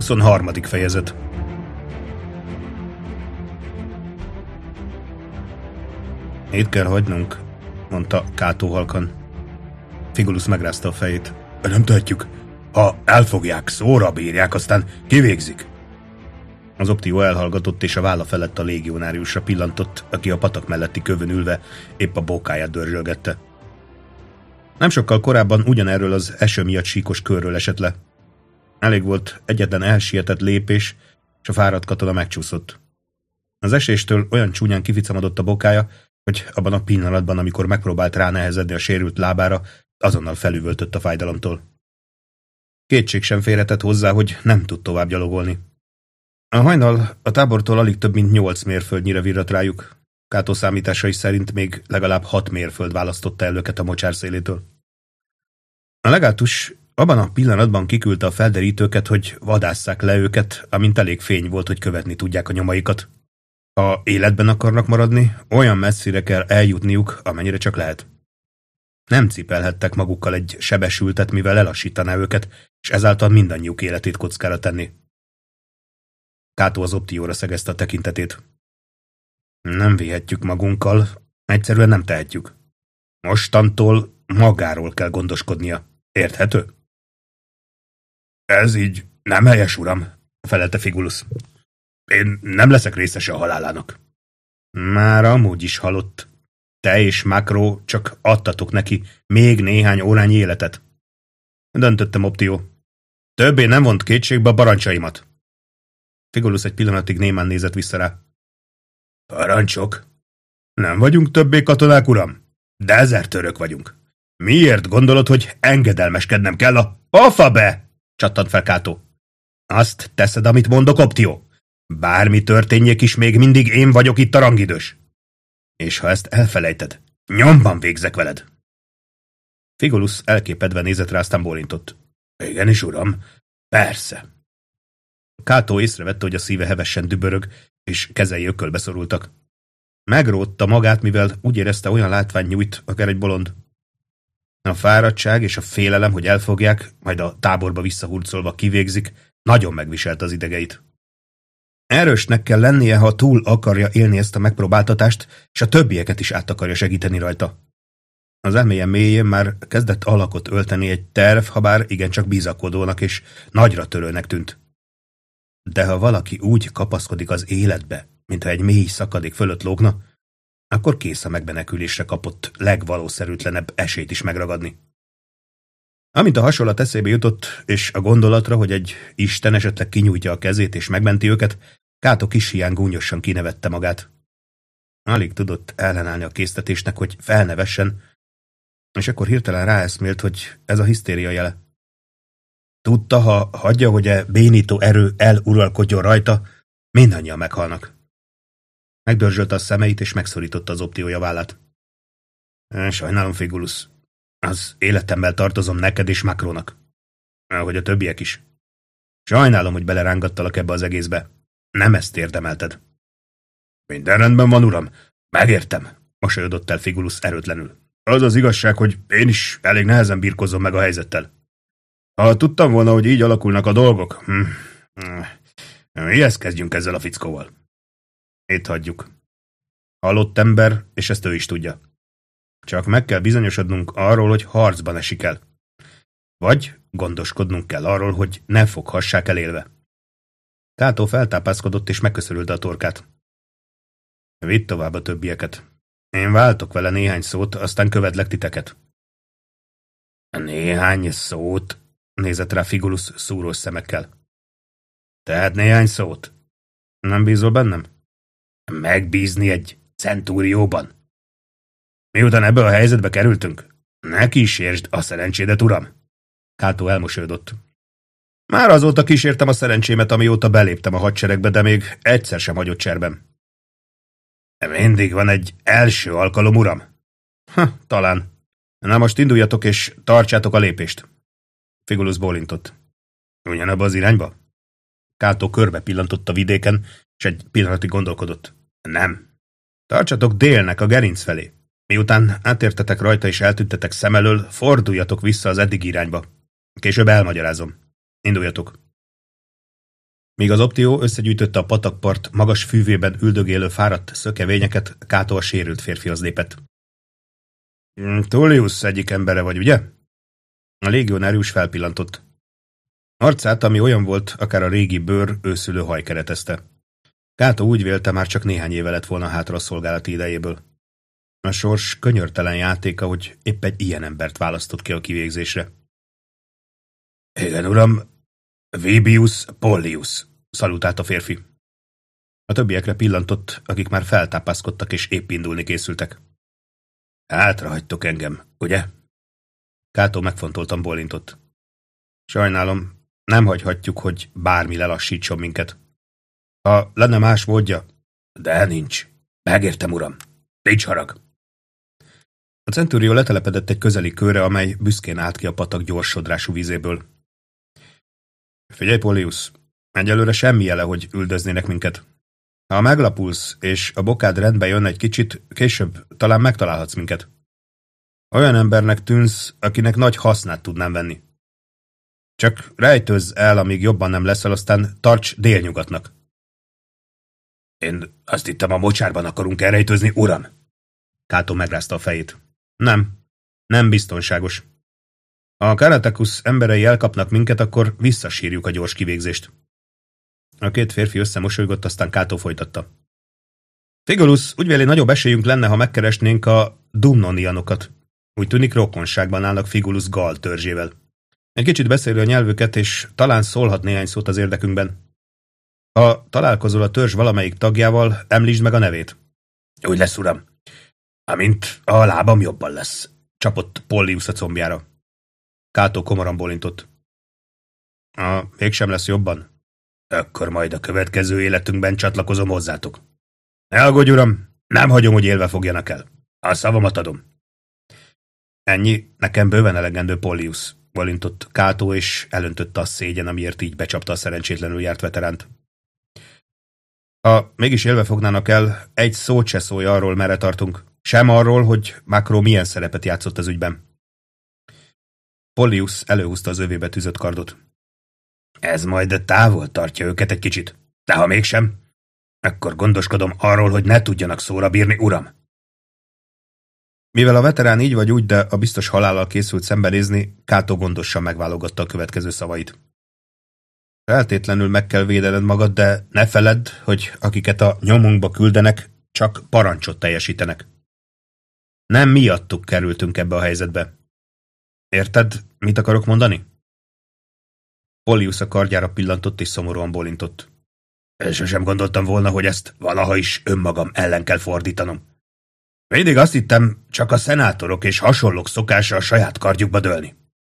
23. fejezet. Itt kell hagynunk, mondta Cato halkan. Figulus megrázta a fejét. Nem tehetjük. Ha elfogják, szóra bírják, aztán kivégzik. Az Optio elhallgatott, és a válla felett a légionáriusra pillantott, aki a patak melletti kövön ülve épp a bókáját dörzsölgette. Nem sokkal korábban ugyanerről az eső miatt síkos körről esett le. Elég volt egyetlen elsietett lépés, és a fáradt katona megcsúszott. Az eséstől olyan csúnyán kificamodott a bokája, hogy abban a pillanatban, amikor megpróbált ránehezedni a sérült lábára, azonnal felüvöltött a fájdalomtól. Kétség sem férhetett hozzá, hogy nem tud tovább gyalogolni. A hajnal a tábortól alig több mint 8 mérföldnyire virrat rájuk. Cato számításai szerint még legalább 6 mérföld választotta el őket a mocsár szélétől. A legátus abban a pillanatban kiküldte a felderítőket, hogy vadásszák le őket, amint elég fény volt, hogy követni tudják a nyomaikat. Ha életben akarnak maradni, olyan messzire kell eljutniuk, amennyire csak lehet. Nem cipelhettek magukkal egy sebesültet, mivel elassítaná őket, és ezáltal mindannyiuk életét kockára tenni. Cato az Optióra szegezte a tekintetét. Nem vihetjük magunkkal, egyszerűen nem tehetjük. Mostantól magáról kell gondoskodnia. Érthető? Ez így nem helyes, uram, felelte Figulus. Én nem leszek részese a halálának. Már amúgy is halott. Te és Makro csak adtatok neki még néhány órányi életet. Döntöttem, Optio. Többé nem vont kétségbe a parancsaimat. Figulus egy pillanatig némán nézett vissza rá. Parancsok? Nem vagyunk többé katonák, uram? Dezertőrök vagyunk. Miért gondolod, hogy engedelmeskednem kell a pofa be? Csattant fel Cato. Azt teszed, amit mondok, Optio. Bármi történjék is, még mindig én vagyok itt a rangidős. És ha ezt elfelejted, nyomban végzek veled. Figulus elképedve nézett rá, aztán bólintott. Igenis, uram, persze. Cato észrevette, hogy a szíve hevesen dübörög, és kezei ökölbe szorultak. Megrótta magát, mivel úgy érezte, olyan látvány nyújt, akár egy bolond. A fáradtság és a félelem, hogy elfogják, majd a táborba visszahurcolva kivégzik, nagyon megviselte az idegeit. Erősnek kell lennie, ha túl akarja élni ezt a megpróbáltatást, és a többieket is át akarja segíteni rajta. Az elméje mélyén már kezdett alakot ölteni egy terv, habár igencsak bizakodónak és nagyra törőnek tűnt. De ha valaki úgy kapaszkodik az életbe, mintha egy mély szakadék fölött lógna, akkor kész a megmenekülésre kapott legvalószerűtlenebb esélyt is megragadni. Amint a hasonlat eszébe jutott, és a gondolatra, hogy egy isten esetleg kinyújtja a kezét és megmenti őket, Cato kis hián gúnyosan kinevette magát. Alig tudott ellenállni a késztetésnek, hogy felnevessen, és akkor hirtelen ráeszmélt, hogy ez a hisztéria jele. Tudta, ha hagyja, hogy a bénító erő eluralkodjon rajta, mindannyian meghalnak. Megdörzsölte a szemeit, és megszorította az Optiója vállát. Sajnálom, Figulus. Az életemmel tartozom neked és Makrónak. Ahogy a többiek is. Sajnálom, hogy belerángattalak ebbe az egészbe. Nem ezt érdemelted. Minden rendben van, uram. Megértem, mosolyodott el Figulus erőtlenül. Az az igazság, hogy én is elég nehezen birkozom meg a helyzettel. Ha tudtam volna, hogy így alakulnak a dolgok, mihez kezdjünk ezzel a fickóval? Itt hagyjuk. Halott ember, és ezt ő is tudja. Csak meg kell bizonyosodnunk arról, hogy harcban esik el. Vagy gondoskodnunk kell arról, hogy ne foghassák el élve. Cato feltápászkodott, és megköszörülte a torkát. Vidd tovább a többieket. Én váltok vele néhány szót, aztán követlek titeket. Néhány szót? Nézett rá Figulus szúrós szemekkel. Tehát néhány szót? Nem bízol bennem? Megbízni egy centúrióban? Miután ebbe a helyzetbe kerültünk, ne kísérsd a szerencsédet, uram! Cato elmosolyodott. Már azóta kísértem a szerencsémet, amióta beléptem a hadseregbe, de még egyszer sem hagyott cserben. Mindig van egy első alkalom, uram. Talán. Na most induljatok, és tartsátok a lépést. Figulus bólintott. Ugyanabba az irányba? Cato körbe pillantott a vidéken, és egy pillanatig gondolkodott. Nem. Tartsatok délnek, a gerinc felé. Miután átértetek rajta és eltűntetek szem elől, forduljatok vissza az eddigi irányba. Később elmagyarázom. Induljatok. Míg az Optió összegyűjtötte a patakpart magas fűvében üldögélő fáradt szökevényeket, Kato a sérült férfihoz lépett. Tullius egyik embere vagy, ugye? A légionárius felpillantott. Arcát, ami olyan volt, akár a régi bőr, őszülő haj keretezte. Kato úgy vélte, már csak néhány éve lett volna hátra a szolgálati idejéből. A sors könyörtelen játéka, hogy épp egy ilyen embert választott ki a kivégzésre. Igen, uram, Vibius Pollius, szalutált a férfi. A többiekre pillantott, akik már feltápászkodtak és épp indulni készültek. Hátrahagytok engem, ugye? Kato megfontoltan bólintott. Sajnálom, nem hagyhatjuk, hogy bármi lelassítson minket. Ha lenne más módja, de nincs. Megértem, uram. Nincs harag. A Centurió letelepedett egy közeli kőre, amely büszkén állt ki a patak gyors sodrású vízéből. Figyelj, Pollius, egyelőre semmi jele, hogy üldöznének minket. Ha meglapulsz, és a bokád rendbe jön egy kicsit, később talán megtalálhatsz minket. Olyan embernek tűnsz, akinek nagy hasznát tudnám venni. Csak rejtőzz el, amíg jobban nem leszel, aztán tarts délnyugatnak. Én azt hittem, a mocsárban akarunk elrejtőzni, uram. Kato megrázta a fejét. Nem biztonságos. Ha a Karatekusz emberei elkapnak minket, akkor visszasírjuk a gyors kivégzést. A két férfi összemosolygott, aztán Kato folytatta. Figulus, úgy véli, nagyobb esélyünk lenne, ha megkeresnénk a Dumnonianokat. Úgy tűnik, rokonságban állnak Figulus Gal törzsével. Egy kicsit beszéli a nyelvüket, és talán szólhat néhány szót az érdekünkben. Ha találkozol a törzs valamelyik tagjával, említsd meg a nevét. Úgy lesz, uram. Amint a lábam jobban lesz, csapott Pollius a combjára. Kato komoran bólintott. Mégsem lesz jobban? Akkor majd a következő életünkben csatlakozom hozzátok. Ne aggódj, uram, nem hagyom, hogy élve fogjanak el. A szavamat adom. Ennyi, nekem bőven elegendő, Pollius, bólintott Kato, és elöntötte a szégyen, amiért így becsapta a szerencsétlenül járt veteránt. Ha mégis élve fognának el, egy szót se szólj arról, merre tartunk. Sem arról, hogy Macro milyen szerepet játszott az ügyben. Pollius előhúzta az övébe tűzött kardot. Ez majd távol tartja őket egy kicsit. De ha mégsem, akkor gondoskodom arról, hogy ne tudjanak szóra bírni, uram. Mivel a veterán így vagy úgy, de a biztos halállal készült szembenézni, Kato gondosan megválogatta a következő szavait. Feltétlenül meg kell védened magad, de ne feledd, hogy akiket a nyomunkba küldenek, csak parancsot teljesítenek. Nem miattuk kerültünk ebbe a helyzetbe. Érted, mit akarok mondani? Pollius a kardjára pillantott és szomorúan bólintott. Sosem gondoltam volna, hogy ezt valaha is önmagam ellen kell fordítanom. Mindig azt hittem, csak a szenátorok és hasonlók szokása a saját kardjukba dőlni.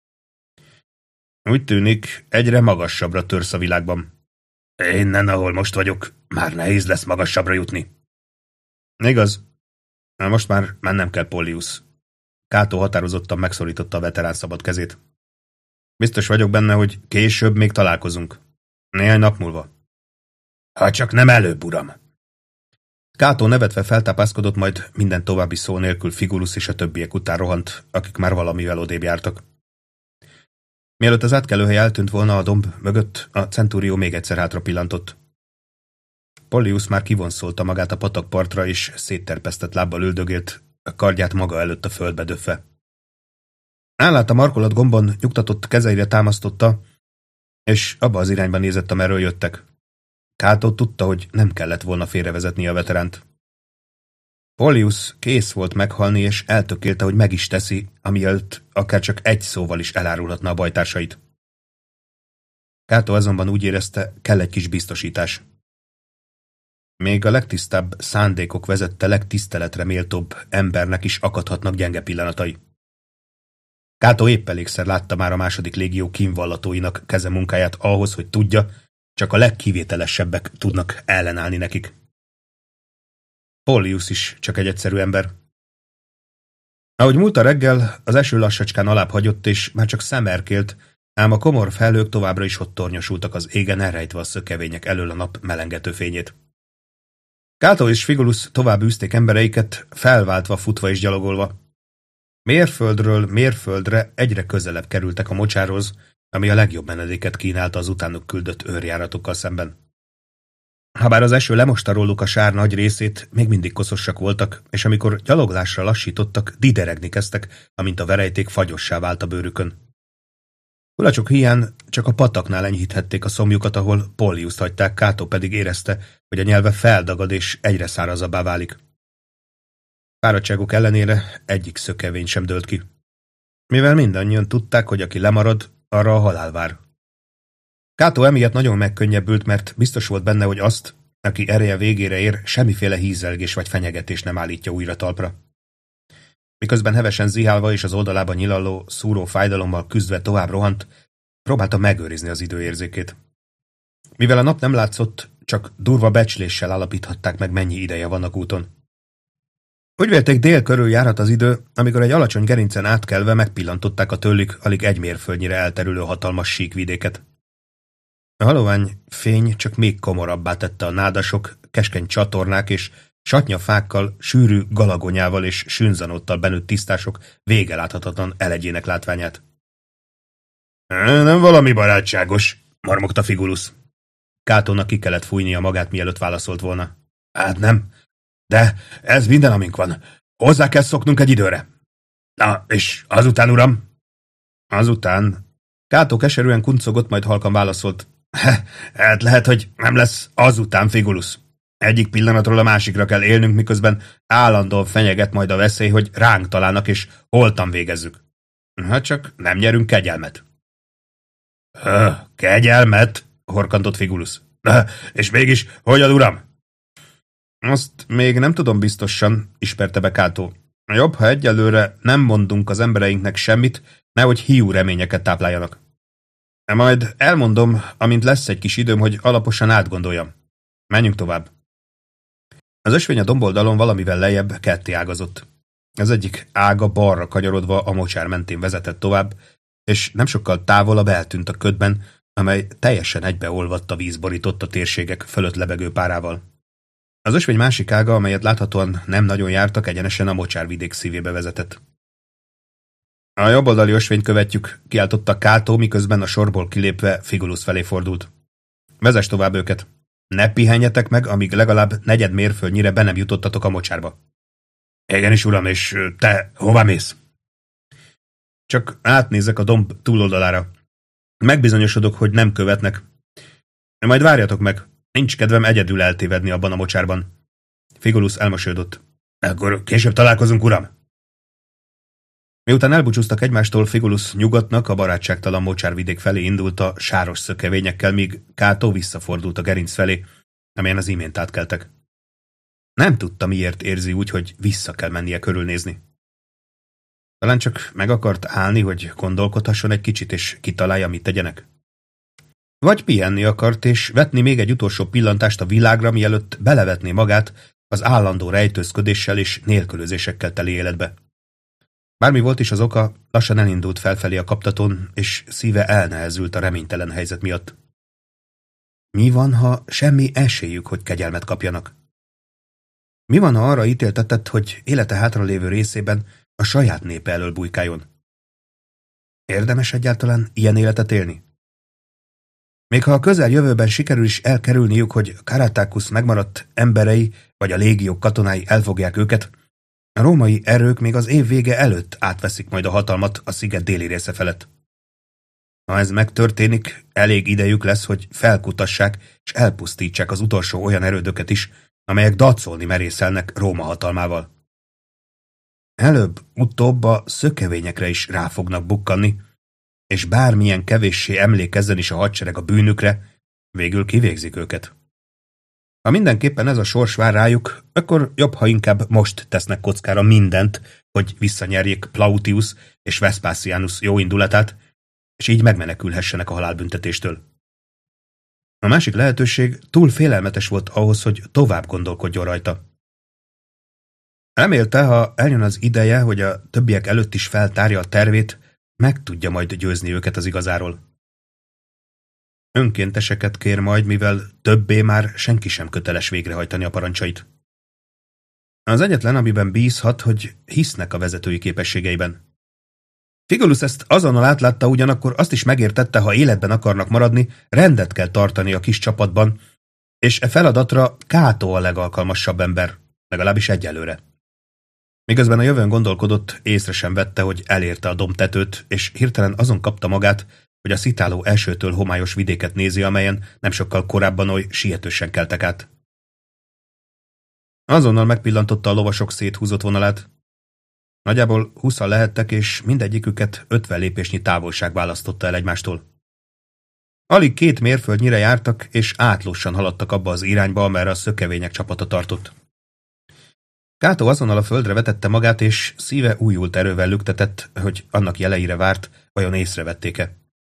Úgy tűnik, egyre magasabbra törsz a világban. Innen, ahol most vagyok, már nehéz lesz magasabbra jutni. Igaz? Most már mennem kell, Pollius. Kato határozottan megszorította a veterán szabad kezét. Biztos vagyok benne, hogy később még találkozunk. Néhány nap múlva. Ha csak nem előbb, uram. Kato nevetve feltápászkodott, majd minden további szó nélkül Figulus és a többiek után rohant, akik már valamivel odébb jártak. Mielőtt az átkelőhely eltűnt volna a domb mögött, a Centurió még egyszer hátra pillantott. Pollius már kivonszolta magát a patakpartra, és szétterpesztett lábbal üldögélt, a kardját maga előtt a földbe döfve. Állát a markolat gombon nyugtatott kezeire támasztotta, és abba az irányba nézett, amerről jöttek. Kato tudta, hogy nem kellett volna félrevezetni a veteránt. Pollius kész volt meghalni, és eltökélte, hogy meg is teszi, amielőtt akár csak egy szóval is elárulhatna a bajtársait. Kato azonban úgy érezte, kell egy kis biztosítás. Még a legtisztább szándékok vezette legtiszteletre méltóbb embernek is akadhatnak gyenge pillanatai. Kato épp elégszer látta már a második légió kínvallatóinak kezemunkáját ahhoz, hogy tudja, csak a legkivételesebbek tudnak ellenállni nekik. Pollius is csak egy egyszerű ember. Ahogy múlt a reggel, az eső lassacskán alább hagyott, és már csak szemerkélt, ám a komor felhők továbbra is ott tornyosultak az égen, elrejtve a szökevények elől a nap melengető fényét. Kato és Figulus tovább űzték embereiket, felváltva, futva és gyalogolva. Mérföldről mérföldre egyre közelebb kerültek a mocsárhoz, ami a legjobb menedéket kínálta az utánuk küldött őrjáratokkal szemben. Habár az eső lemosta róluk a sár nagy részét, még mindig koszosak voltak, és amikor gyaloglásra lassítottak, dideregni kezdtek, amint a verejték fagyossá vált a bőrükön. Kulacsok hiány csak a pataknál enyhíthették a szomjukat, ahol Polliuszt hagyták, Cato pedig érezte, hogy a nyelve feldagad és egyre szárazabbá válik. Fáradtságuk ellenére egyik szökevény sem dőlt ki. Mivel mindannyian tudták, hogy aki lemarad, arra a halál vár. Cato emiatt nagyon megkönnyebbült, mert biztos volt benne, hogy azt, aki ereje végére ér, semmiféle hízelgés vagy fenyegetés nem állítja újra talpra. Miközben hevesen zihálva és az oldalában nyilalló, szúró fájdalommal küzdve tovább rohant, próbálta megőrizni az időérzékét. Mivel a nap nem látszott, csak durva becsléssel állapíthatták meg, mennyi ideje van a úton. Úgy vélték, dél körül járhat az idő, amikor egy alacsony gerincen átkelve megpillantották a tőlük alig egy mérföldnyire elterülő hatalmas síkvidéket. A halovány fény csak még komorabbá tette a nádasok, keskeny csatornák és satnyafákkal, sűrű galagonyával és sünzanottal benőtt tisztások végeláthatatlan elegyének látványát. Nem valami barátságos, marmogta Figulus. Catónak ki kellett fújnia magát, mielőtt válaszolt volna. Hát nem, de ez minden, amink van. Hozzá kell szoknunk egy időre. Na, és azután, uram? Azután? Cato keserűen kuncogott, majd halkan válaszolt. Hát lehet, hogy nem lesz azután, Figulus. Egyik pillanatról a másikra kell élnünk, miközben állandóan fenyeget majd a veszély, hogy ránk találnak, és holtan végezzük. Hát csak nem nyerünk kegyelmet. Kegyelmet? Horkantott Figulus. És mégis, hogyan, uram? Azt még nem tudom biztosan, ismerte be Cato. Jobb, ha egyelőre nem mondunk az embereinknek semmit, nehogy hiú reményeket tápláljanak. Majd elmondom, amint lesz egy kis időm, hogy alaposan átgondoljam. Menjünk tovább. Az ösvény a domboldalon valamivel lejjebb ketté ágazott. Az egyik ága balra kanyarodva a mocsár mentén vezetett tovább, és nem sokkal távolabb eltűnt a ködben, amely teljesen egybeolvadt a víz borította térségek fölött lebegő párával. Az ösvény másik ága, amelyet láthatóan nem nagyon jártak, egyenesen a mocsárvidék szívébe vezetett. A jobboldali ösvényt követjük, kiáltotta Cato, miközben a sorból kilépve Figulus felé fordult. Vezess tovább őket. Ne pihenjetek meg, amíg legalább negyed mérföldnyire be nem jutottatok a mocsárba. Igenis, uram, és te hová mész? Csak átnézek a domb túloldalára. Megbizonyosodok, hogy nem követnek. Majd várjatok meg, nincs kedvem egyedül eltévedni abban a mocsárban. Figulus elmosolyodott. Akkor később találkozunk, uram. Miután elbúcsúztak egymástól, Figulus nyugodtnak a barátságtalan mocsárvidék felé indult a sáros szökevényekkel, míg Cato visszafordult a gerinc felé, amelyen az imént átkeltek. Nem tudta, miért érzi úgy, hogy vissza kell mennie körülnézni. Talán csak meg akart állni, hogy gondolkodhasson egy kicsit, és kitalálja, mit tegyenek. Vagy pihenni akart, és vetni még egy utolsó pillantást a világra, mielőtt belevetné magát az állandó rejtőzködéssel és nélkülözésekkel teli életbe. Bármi volt is az oka, lassan elindult felfelé a kaptatón, és szíve elnehezült a reménytelen helyzet miatt. Mi van, ha semmi esélyük, hogy kegyelmet kapjanak? Mi van, ha arra ítéltetett, hogy élete hátralévő részében a saját népe elől bujkáljon? Érdemes egyáltalán ilyen életet élni? Még ha a közeljövőben sikerül is elkerülniük, hogy Carathacus megmaradt emberei vagy a légiók katonái elfogják őket, a római erők még az év vége előtt átveszik majd a hatalmat a sziget déli része felett. Ha ez megtörténik, elég idejük lesz, hogy felkutassák és elpusztítsák az utolsó olyan erődöket is, amelyek dacolni merészelnek Róma hatalmával. Előbb-utóbb a szökevényekre is rá fognak bukkanni, és bármilyen kevéssé emlékezzen is a hadsereg a bűnükre, végül kivégzik őket. Ha mindenképpen ez a sors vár rájuk, akkor jobb, ha inkább most tesznek kockára mindent, hogy visszanyerjék Plautius és Vespasianus jó indulatát, és így megmenekülhessenek a halálbüntetéstől. A másik lehetőség túl félelmetes volt ahhoz, hogy tovább gondolkodjon rajta. Remélte, ha eljön az ideje, hogy a többiek előtt is feltárja a tervét, meg tudja majd győzni őket az igazáról. Önkénteseket kér majd, mivel többé már senki sem köteles végrehajtani a parancsait. Az egyetlen, amiben bízhat, hogy hisznek a vezetői képességeiben. Figulus ezt azonnal átlátta, ugyanakkor azt is megértette, ha életben akarnak maradni, rendet kell tartani a kis csapatban, és e feladatra Cato a legalkalmasabb ember, legalábbis egyelőre. Miközben a jövőn gondolkodott, észre sem vette, hogy elérte a dombtetőt, és hirtelen azon kapta magát, hogy a szitáló elsőtől homályos vidéket nézi, amelyen nem sokkal korábban oly sietősen keltek át. Azonnal megpillantotta a lovasok széthúzott vonalát. Nagyjából 20-an lehettek, és mindegyiküket 50 lépésnyi távolság választotta el egymástól. Alig 2 mérföldnyire jártak, és átlósan haladtak abba az irányba, amerre a szökevények csapata tartott. Cato azonnal a földre vetette magát, és szíve újult erővel lüktetett, hogy annak jeleire várt, vajon észrevették-e.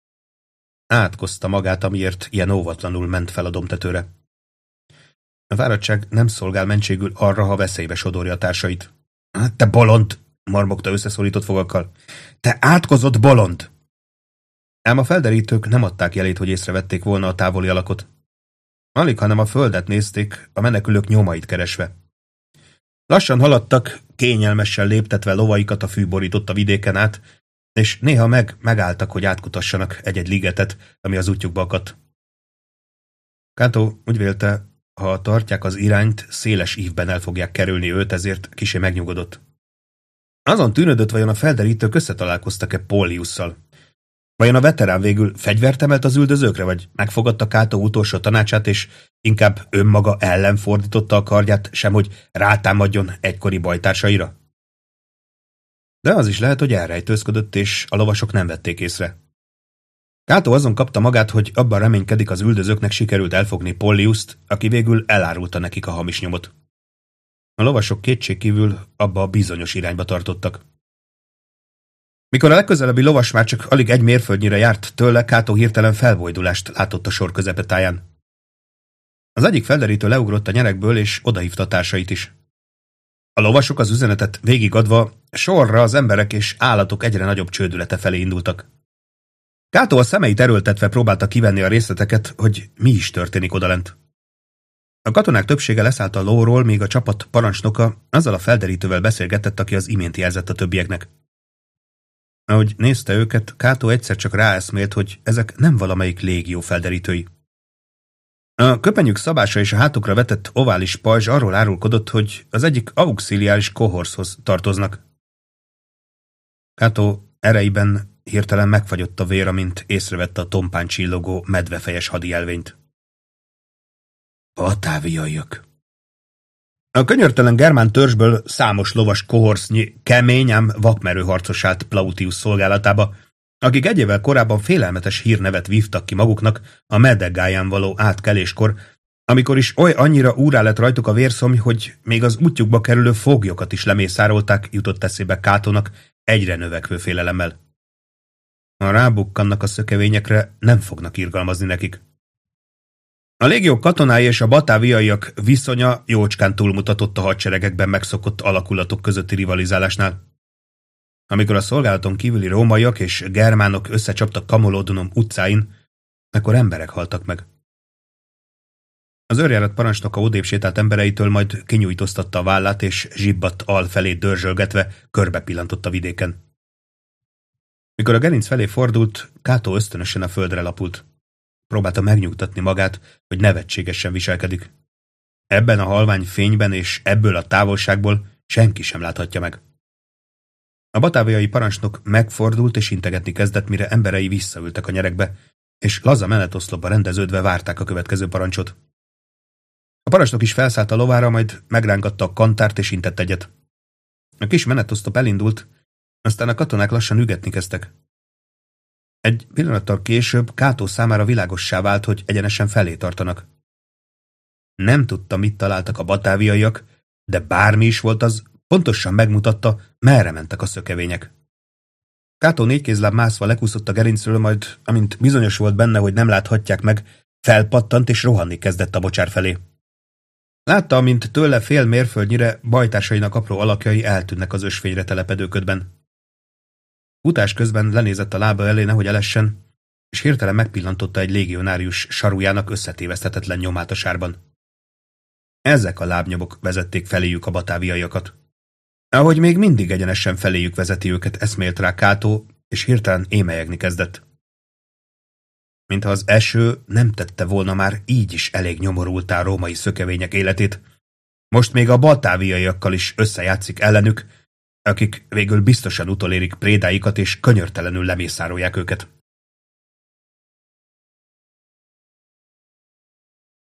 Átkozta magát, amiért ilyen óvatlanul ment fel a dombtetőre. A fáradtság nem szolgál mentségül arra, ha veszélybe sodorja a társait. Te bolond! Marmogta összeszorított fogakkal. Te átkozott bolond! Ám a felderítők nem adták jelét, hogy észrevették volna a távoli alakot. Alig, hanem a földet nézték, a menekülők nyomait keresve. Lassan haladtak, kényelmesen léptetve lovaikat a fű borította vidéken át, és néha megálltak, hogy átkutassanak egy-egy ligetet, ami az útjukba akadt. Cato úgy vélte, ha tartják az irányt, széles ívben el fogják kerülni őt, ezért kissé megnyugodott. Azon tűnődött, vajon a felderítők összetalálkoztak-e Polliusszal. Vajon a veterán végül fegyvert emelt az üldözőkre, vagy megfogadta Cato utolsó tanácsát, és inkább önmaga ellen fordította a kardját, semhogy rátámadjon egykori bajtársaira? De az is lehet, hogy elrejtőzködött, és a lovasok nem vették észre. Cato azon kapta magát, hogy abban reménykedik, az üldözőknek sikerült elfogni Polliust, aki végül elárulta nekik a hamis nyomot. A lovasok kétségkívül abba a bizonyos irányba tartottak. Mikor a legközelebbi lovas már csak alig 1 mérföldnyire járt tőle, Cato hirtelen felbojdulást látott a sor közepetáján. Az egyik felderítő leugrott a nyerekből, és odahívta a társait is. A lovasok az üzenetet végigadva sorra az emberek és állatok egyre nagyobb csődülete felé indultak. Cato a szemeit erőltetve próbálta kivenni a részleteket, hogy mi is történik odalent. A katonák többsége leszállt a lóról, míg a csapat parancsnoka azzal a felderítővel beszélgetett, aki az imént jelzett a többieknek. Ahogy nézte őket, Cato egyszer csak ráeszmélt, hogy ezek nem valamelyik légió felderítői. A köpenyük szabása és a hátukra vetett ovális pajzs arról árulkodott, hogy az egyik auxiliáris kohorszhoz tartoznak. Cato ereiben hirtelen megfagyott a vér, amint észrevette a tompán csillogó, medvefejes hadijelvényt. Batáviaiak! A könyörtelen germán törzsből számos lovas kohorznyi, kemény, ám vakmerő harcos állt Plautius szolgálatába, akik egy évvel korábban félelmetes hírnevet vívtak ki maguknak a Medeggáján való átkeléskor, amikor is oly annyira úrrá lett rajtuk a vérszomj, hogy még az útjukba kerülő foglyokat is lemészárolták, jutott eszébe Catónak egyre növekvő félelemmel. Ha rábukkannak a szökevényekre, nem fognak irgalmazni nekik. A légiók katonái és a batáviaiak viszonya jócskán túlmutatott a hadseregekben megszokott alakulatok közötti rivalizálásnál. Amikor a szolgálaton kívüli rómaiak és germánok összecsaptak Camulodunum utcáin, akkor emberek haltak meg. Az őrjárat parancsnoka odébb sétált embereitől, majd kinyújtóztatta a vállát, és zsibbadt al felé dörzsölgetve körbe pillantott a vidéken. Mikor a gerinc felé fordult, Cato ösztönösen a földre lapult. Próbálta megnyugtatni magát, hogy nevetségesen viselkedik. Ebben a halvány fényben és ebből a távolságból senki sem láthatja meg. A batáviai parancsnok megfordult és integetni kezdett, mire emberei visszaültek a nyerekbe, és laza menetoszlopba rendeződve várták a következő parancsot. A parancsnok is felszállt a lovára, majd megrángatta a kantárt és intett egyet. A kis menetoszlop elindult, aztán a katonák lassan ügetni kezdtek. Egy pillanattal később Cato számára világossá vált, hogy egyenesen felé tartanak. Nem tudta, mit találtak a batáviaiak, de bármi is volt az, pontosan megmutatta, merre mentek a szökevények. Cato 4 kézláb mászva lekúszott a gerincről, majd, amint bizonyos volt benne, hogy nem láthatják meg, felpattant és rohanni kezdett a bocsár felé. Látta, amint tőle fél mérföldnyire bajtársainak apró alakjai eltűnnek az ösvényre telepedő ködben. Futás közben lenézett a lába elé, nehogy elessen, és hirtelen megpillantotta egy légionárius sarujának összetéveszthetetlen nyomát a sárban. Ezek a lábnyomok vezették feléjük a batáviaiakat. Ahogy még mindig egyenesen feléjük vezeti őket, eszmélt rá Cato, és hirtelen émelyegni kezdett. Mintha az eső nem tette volna már így is elég nyomorultá római szökevények életét, most még a baltáviaiakkal is összejátszik ellenük, akik végül biztosan utolérik prédáikat és könyörtelenül lemészárolják őket.